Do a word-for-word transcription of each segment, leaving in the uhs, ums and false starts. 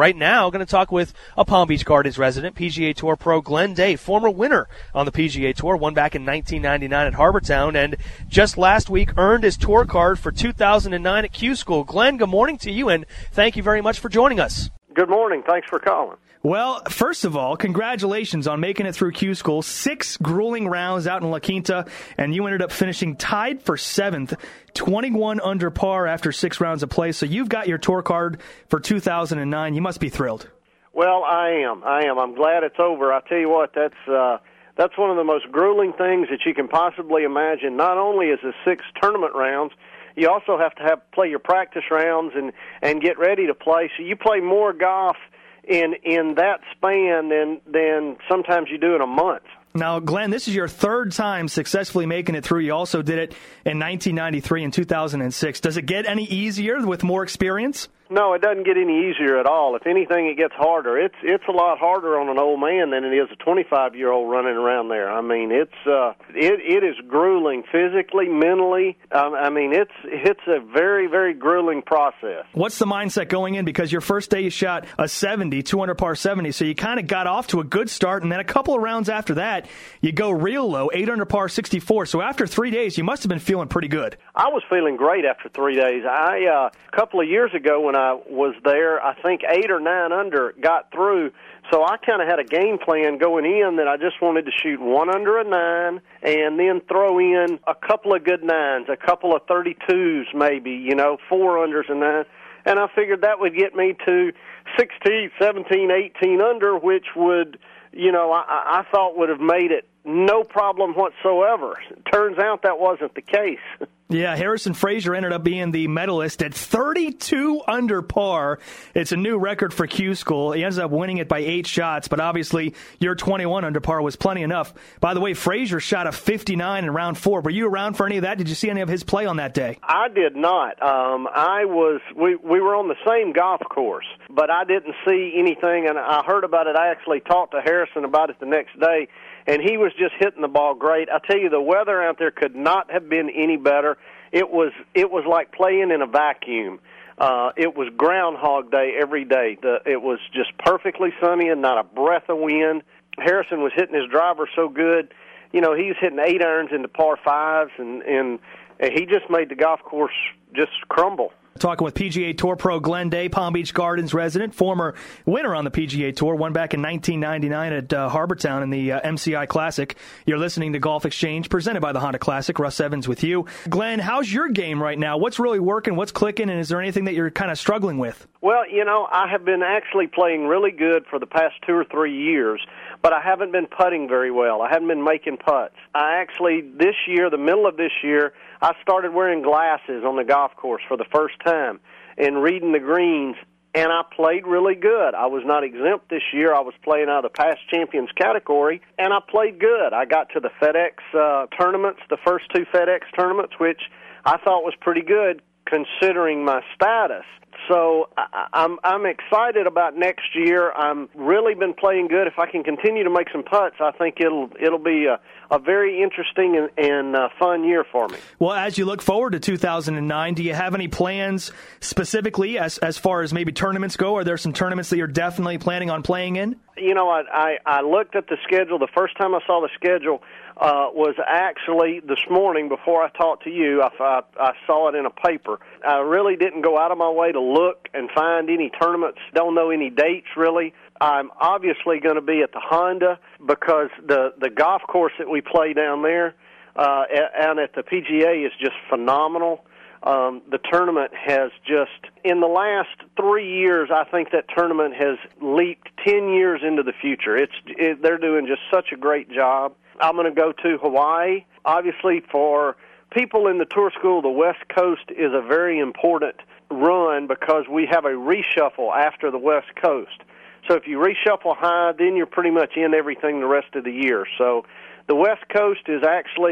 right now, going to talk with a Palm Beach Gardens resident, P G A Tour pro Glenn Day, former winner on the P G A Tour, won back in nineteen ninety-nine at Harbour Town, and just last week earned his tour card for two thousand nine at Q School. Glenn, good morning to you, and thank you very much for joining us. Good morning. Thanks for calling. Well, first of all, congratulations on making it through Q School. Six grueling rounds out in La Quinta, and you ended up finishing tied for seventh, twenty-one under par after six rounds of play. So you've got your tour card for two thousand nine. You must be thrilled. Well, I am. I am. I'm glad it's over. I tell you what, that's uh, that's one of the most grueling things that you can possibly imagine. Not only is it six tournament rounds, you also have to have play your practice rounds and, and get ready to play. So you play more golf in in that span than than sometimes you do in a month. Now, Glenn, this is your third time successfully making it through. You also did it in nineteen ninety-three and two thousand six. Does it get any easier with more experience? No, it doesn't get any easier at all. If anything, it gets harder. It's it's a lot harder on an old man than it is a twenty-five-year-old running around there. I mean, it's uh, it it is grueling physically, mentally. Um, I mean, it's it's a very very grueling process. What's the mindset going in? Because your first day you shot a seventy, two under par seventy, so you kind of got off to a good start, and then a couple of rounds after that, you go real low, eight under par sixty-four. So after three days, you must have been feeling pretty good. I was feeling great after three days. I uh, a couple of years ago when I was there, I think eight or nine under got through. So I kind of had a game plan going in that I just wanted to shoot one under a nine and then throw in a couple of good nines, a couple of thirty-twos maybe, you know, four unders and nine. And I figured that would get me to sixteen, seventeen, eighteen under, which would, you know, I, I thought would have made it no problem whatsoever. It turns out that wasn't the case. Yeah, Harrison Frazier ended up being the medalist at thirty-two under par. It's a new record for Q School. He ends up winning it by eight shots, but obviously your twenty-one under par was plenty enough. By the way, Frazier shot a fifty-nine in round four. Were you around for any of that? Did you see any of his play on that day? I did not. Um, I was. We we were on the same golf course, but I didn't see anything, and I heard about it. I actually talked to Harrison about it the next day, and he was just hitting the ball great. I tell you, the weather out there could not have been any better. It was it was like playing in a vacuum. Uh, it was Groundhog Day every day. The, it was just perfectly sunny and not a breath of wind. Harrison was hitting his driver so good. You know, he was hitting eight irons into par fives, and, and, and he just made the golf course just crumble. Talking with P G A Tour pro Glenn Day, Palm Beach Gardens resident, former winner on the P G A Tour, won back in nineteen ninety-nine at uh, Harbour Town in the uh, M C I Classic. You're listening to Golf Exchange, presented by the Honda Classic. Russ Evans with you. Glenn, how's your game right now? What's really working? What's clicking? And is there anything that you're kind of struggling with? Well, you know, I have been actually playing really good for the past two or three years, but I haven't been putting very well. I haven't been making putts. I actually, this year, the middle of this year, I started wearing glasses on the golf course for the first time and reading the greens, and I played really good. I was not exempt this year. I was playing out of the past champions category, and I played good. I got to the FedEx uh, tournaments, the first two FedEx tournaments, which I thought was pretty good considering my status. So I, I'm I'm excited about next year. I'm really been playing good. If I can continue to make some putts, I think it'll it'll be a, a very interesting and, and uh, fun year for me. Well, as you look forward to two thousand nine, do you have any plans specifically as as far as maybe tournaments go? Are there some tournaments that you're definitely planning on playing in? You know, I I, I looked at the schedule. The first time I saw the schedule uh, was actually this morning before I talked to you. I, I, I saw it in a paper. I really didn't go out of my way to look and find any tournaments. Don't know any dates, really. I'm obviously going to be at the Honda because the, the golf course that we play down there uh, and at the P G A is just phenomenal. Um, the tournament has just, in the last three years, I think that tournament has leaped ten years into the future. It's it, they're doing just such a great job. I'm going to go to Hawaii. Obviously, for people in the tour school, the West Coast is a very important run because we have a reshuffle after the West Coast. So if you reshuffle high, then you're pretty much in everything the rest of the year. So the West Coast is actually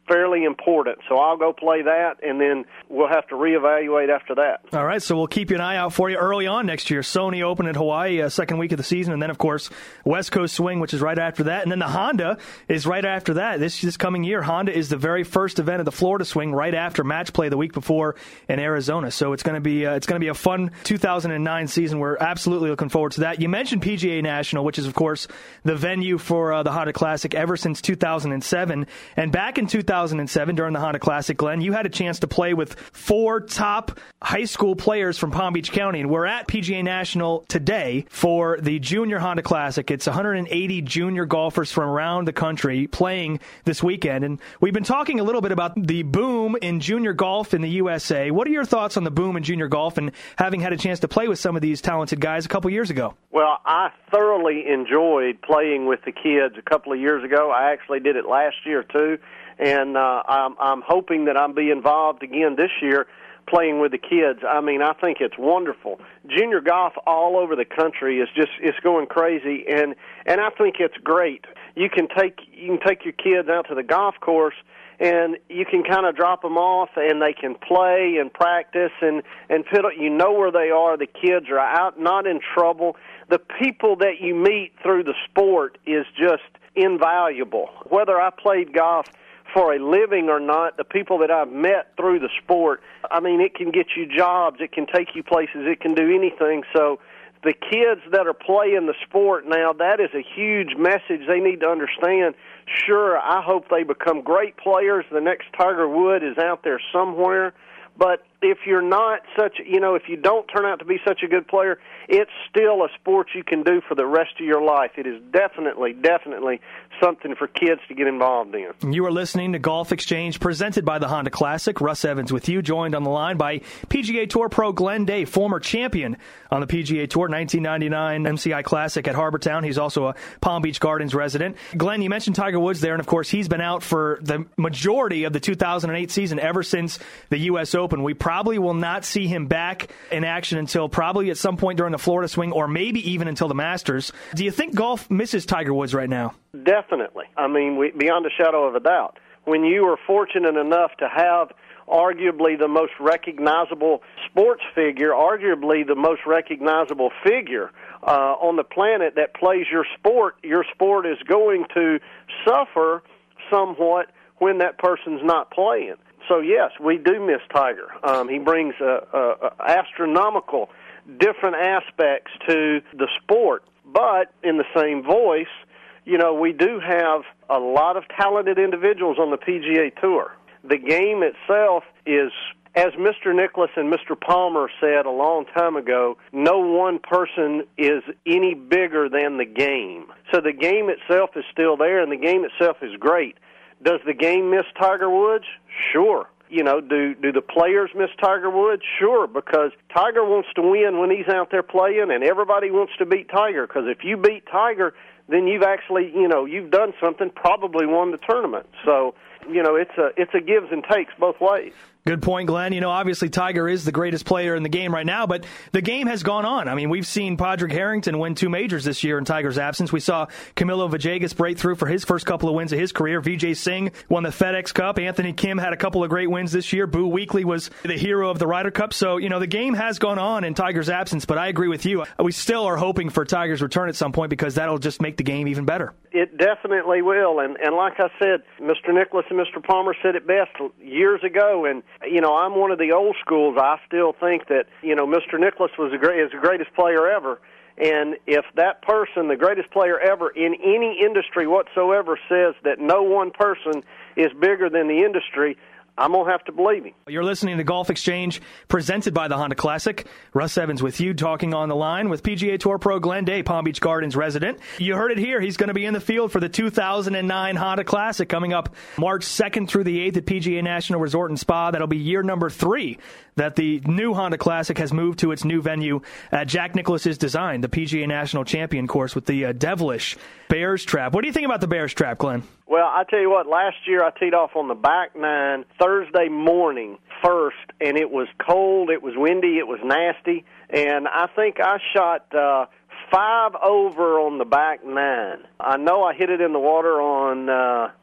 fairly important. So I'll go play that, and then we'll have to reevaluate after that. All right, so we'll keep you an eye out for you early on next year. Sony Open at Hawaii, uh, second week of the season, and then, of course, West Coast Swing, which is right after that. And then the Honda is right after that. This, this coming year, Honda is the very first event of the Florida Swing right after match play the week before in Arizona. So it's going to be uh, it's going to be a fun two thousand nine season. We're absolutely looking forward to that. You mentioned P G A National, which is, of course, the venue for uh, the Honda Classic ever since two thousand seven. And back in two thousand seven, during the Honda Classic, Glenn, you had a chance to play with four top high school players from Palm Beach County. And we're at P G A National today for the Junior Honda Classic. It's one hundred eighty junior golfers from around the country playing this weekend. And we've been talking a little bit about the boom in junior golf in the U S A. What are your thoughts on the boom in junior golf and having had a chance to play with some of these talented guys a couple years ago? Well, I thoroughly enjoyed playing with the kids a couple of years ago. I actually did it last year, too. And uh, I'm, I'm hoping that I'll be involved again this year playing with the kids. I mean, I think it's wonderful. Junior golf all over the country is just it's going crazy, and and I think it's great. You can take you can take your kids out to the golf course, and you can kind of drop them off, and they can play and practice, and and fiddle. You know where they are. The kids are out, not in trouble. The people that you meet through the sport is just invaluable. Whether I played golf for a living or not, the people that I've met through the sport, I mean, it can get you jobs, it can take you places, it can do anything. So the kids that are playing the sport now, that is a huge message they need to understand. Sure, I hope they become great players. The next Tiger Woods is out there somewhere. But if you're not such, you know, if you don't turn out to be such a good player, it's still a sport you can do for the rest of your life. It is definitely, definitely something for kids to get involved in. You are listening to Golf Exchange, presented by the Honda Classic. Russ Evans with you, joined on the line by P G A Tour pro Glenn Day, former champion on the P G A Tour, nineteen ninety-nine M C I Classic at Harbor Town. He's also a Palm Beach Gardens resident. Glenn, you mentioned Tiger Woods there, and of course he's been out for the majority of the two thousand eight season ever since the U S Open. We probably will not see him back in action until probably at some point during the Florida Swing, or maybe even until the Masters. Do you think golf misses Tiger Woods right now? Definitely. I mean, we, beyond a shadow of a doubt. When you are fortunate enough to have arguably the most recognizable sports figure, arguably the most recognizable figure uh, on the planet that plays your sport, your sport is going to suffer somewhat when that person's not playing. So, yes, we do miss Tiger. Um, he brings uh, uh, astronomical different aspects to the sport. But in the same voice, you know, we do have a lot of talented individuals on the P G A Tour. The game itself is, as Mister Nicklaus and Mister Palmer said a long time ago, no one person is any bigger than the game. So the game itself is still there, and the game itself is great. Does the game miss Tiger Woods? Sure. You know, do do the players miss Tiger Woods? Sure, because Tiger wants to win when he's out there playing, and everybody wants to beat Tiger, because if you beat Tiger, then you've actually, you know, you've done something, probably won the tournament. So, you know, it's a it's a gives and takes both ways. Good point, Glenn. You know, obviously Tiger is the greatest player in the game right now, but the game has gone on. I mean, we've seen Padraig Harrington win two majors this year in Tiger's absence. We saw Camilo Villegas break through for his first couple of wins of his career. Vijay Singh won the FedEx Cup. Anthony Kim had a couple of great wins this year. Boo Weekley was the hero of the Ryder Cup. So, you know, the game has gone on in Tiger's absence, but I agree with you. We still are hoping for Tiger's return at some point, because that'll just make the game even better. It definitely will. And, and like I said, Mister Nicklaus and Mister Palmer said it best years ago. And, you know, I'm one of the old schools. I still think that, you know, Mister Nicklaus was the, great, is the greatest player ever. And if that person, the greatest player ever in any industry whatsoever, says that no one person is bigger than the industry, I'm going to have to believe him. You're listening to Golf Exchange, presented by the Honda Classic. Russ Evans with you, talking on the line with P G A Tour pro Glenn Day, Palm Beach Gardens resident. You heard it here. He's going to be in the field for the two thousand nine Honda Classic coming up March second through the eighth at P G A National Resort and Spa. That'll be year number three that the new Honda Classic has moved to its new venue at Jack Nicklaus's design, the P G A National Champion course with the uh, devilish Bears Trap. What do you think about the Bears Trap, Glenn? Well, I tell you what, last year I teed off on the back nine Thursday morning first, and it was cold, it was windy, it was nasty, and I think I shot uh, five over on the back nine. I know I hit it in the water on uh,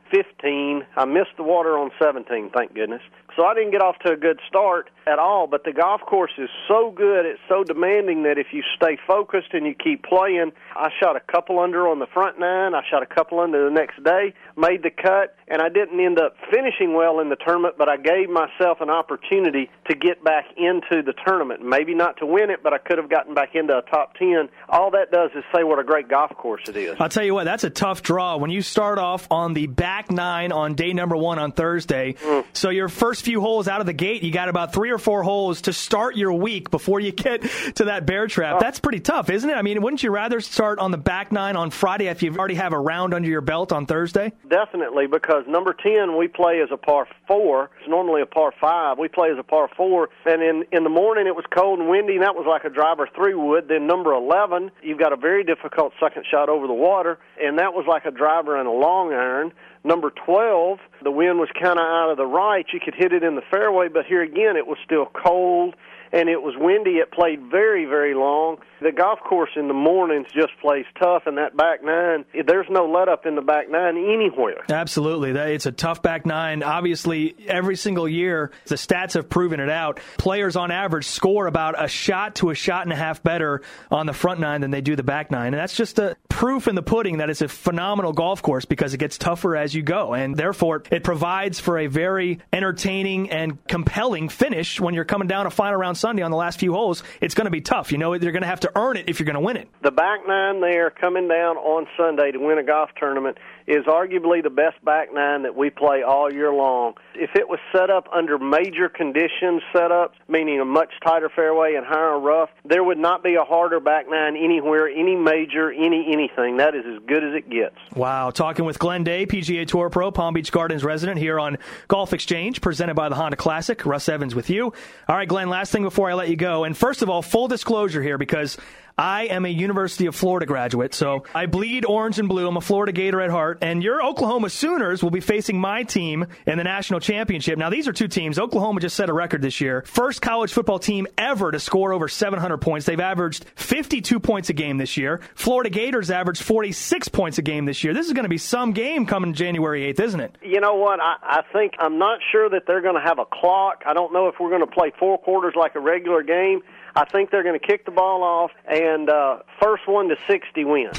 fifteen. I missed the water on seventeen, thank goodness. So I didn't get off to a good start at all, but the golf course is so good, it's so demanding that if you stay focused and you keep playing, I shot a couple under on the front nine, I shot a couple under the next day, made the cut, and I didn't end up finishing well in the tournament, but I gave myself an opportunity to get back into the tournament. Maybe not to win it, but I could have gotten back into a top ten. All that does is say what a great golf course it is. I'll tell you what, that's a tough draw. When you start off on the back nine on day number one on Thursday, mm. so your first few holes out of the gate, you got about three or four holes to start your week before you get to that bear trap. Oh. That's pretty tough, isn't it? I mean, wouldn't you rather start on the back nine on Friday if you already have a round under your belt on Thursday? Definitely, because number ten, we play as a par four. It's normally a par five. We play as a par four, and in, in the morning it was cold and windy, and that was like a driver three wood. Then number eleven, you've got a very difficult second shot over the water, and that was like a driver and a long iron. Number twelve, the wind was kind of out of the right. You could hit it in the fairway, but here again, it was still cold, and it was windy. It played very, very long. The golf course in the mornings just plays tough, and that back nine, there's no let-up in the back nine anywhere. Absolutely. It's a tough back nine. Obviously, every single year, the stats have proven it out. Players, on average, score about a shot to a shot and a half better on the front nine than they do the back nine, and that's just a proof in the pudding that it's a phenomenal golf course because it gets tougher as you go, and therefore it provides for a very entertaining and compelling finish when you're coming down a final round Sunday on the last few holes. It's going to be tough. You know, you're going to have to earn it if you're going to win it. The back nine there coming down on Sunday to win a golf tournament is arguably the best back nine that we play all year long. If it was set up under major conditions setups, meaning a much tighter fairway and higher rough, there would not be a harder back nine anywhere, any major, any anything. That is as good as it gets. Wow. Talking with Glenn Day, P G A Tour Pro, Palm Beach Gardens resident here on Golf Exchange, presented by the Honda Classic. Russ Evans with you. All right, Glenn, last thing before I let you go. And first of all, full disclosure here, because I am a University of Florida graduate, so I bleed orange and blue. I'm a Florida Gator at heart, and your Oklahoma Sooners will be facing my team in the national championship. Now, these are two teams. Oklahoma just set a record this year. First college football team ever to score over seven hundred points. They've averaged fifty-two points a game this year. Florida Gators averaged forty-six points a game this year. This is going to be some game coming January eighth, isn't it? You know what? I, I think I'm not sure that they're going to have a clock. I don't know if we're going to play four quarters like a regular game. I think they're going to kick the ball off, and uh, first one to sixty wins.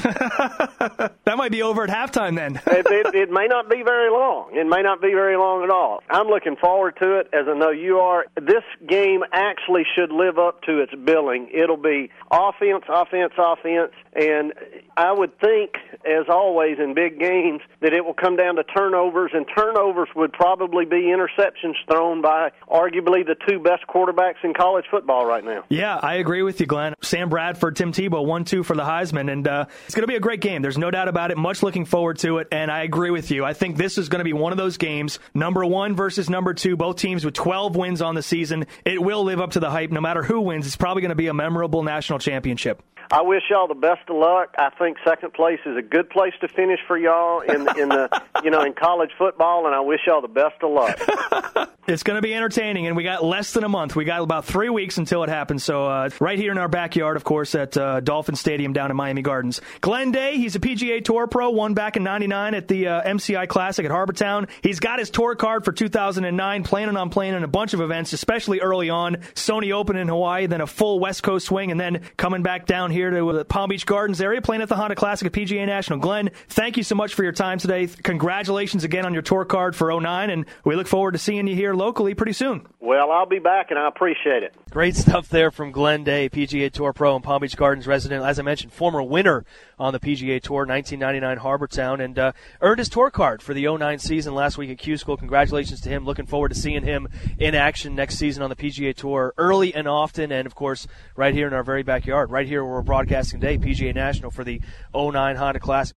That might be over at halftime then. it, it, it may not be very long. It may not be very long at all. I'm looking forward to it, as I know you are. This game actually should live up to its billing. It'll be offense, offense, offense, and I would think, as always in big games, that it will come down to turnovers, and turnovers would probably be interceptions thrown by arguably the two best quarterbacks in college football right now. Yeah. Yeah, I agree with you, Glenn. Sam Bradford, Tim Tebow, one two for the Heisman, and uh, it's going to be a great game. There's no doubt about it. Much looking forward to it, and I agree with you. I think this is going to be one of those games, number one versus number two, both teams with twelve wins on the season. It will live up to the hype. No matter who wins, it's probably going to be a memorable national championship. I wish y'all the best of luck. I think second place is a good place to finish for y'all in in the you know in college football, and I wish y'all the best of luck. It's going to be entertaining, and we got less than a month. We got about three weeks until it happens. So uh, right here in our backyard, of course, at uh, Dolphin Stadium down in Miami Gardens. Glenn Day, he's a P G A Tour Pro, won back in ninety-nine at the uh, M C I Classic at Harbour Town. He's got his tour card for two thousand nine, planning on playing in a bunch of events, especially early on. Sony Open in Hawaii, then a full West Coast swing, and then coming back down here to the Palm Beach Gardens area, playing at the Honda Classic at P G A National. Glenn, thank you so much for your time today. Congratulations again on your tour card for oh nine, and we look forward to seeing you here locally pretty soon. Well, I'll be back, and I appreciate it. Great stuff there from Glenn Day, P G A Tour Pro and Palm Beach Gardens resident. As I mentioned, former winner on the P G A Tour, nineteen ninety-nine Harbour Town, and uh, earned his tour card for the oh nine season last week at Q School. Congratulations to him. Looking forward to seeing him in action next season on the P G A Tour early and often, and, of course, right here in our very backyard, right here where we're broadcasting today, P G A National for the oh nine Honda Classic.